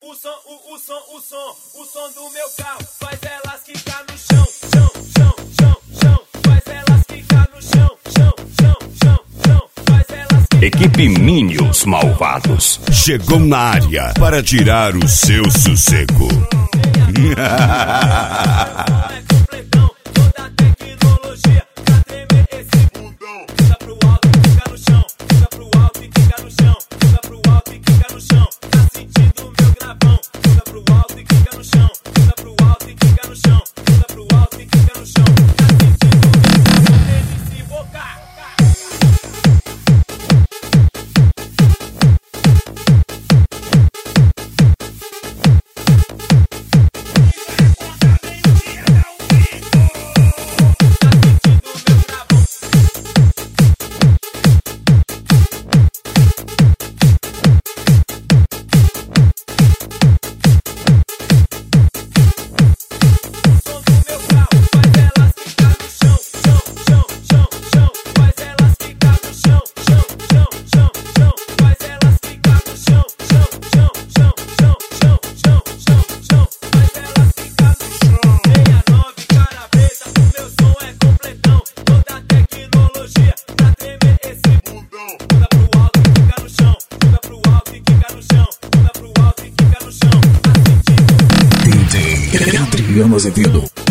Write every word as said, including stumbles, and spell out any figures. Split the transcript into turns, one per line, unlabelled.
O som, o, o som, o som, o som do meu carro faz elas quicar no chão, chão, chão, chão, chão, faz elas quicar no chão, chão, chão, chão, chão, faz elas quicar.
Equipe Minions Malvados chegou na área para tirar o seu sossego.
Adriano Azevedo.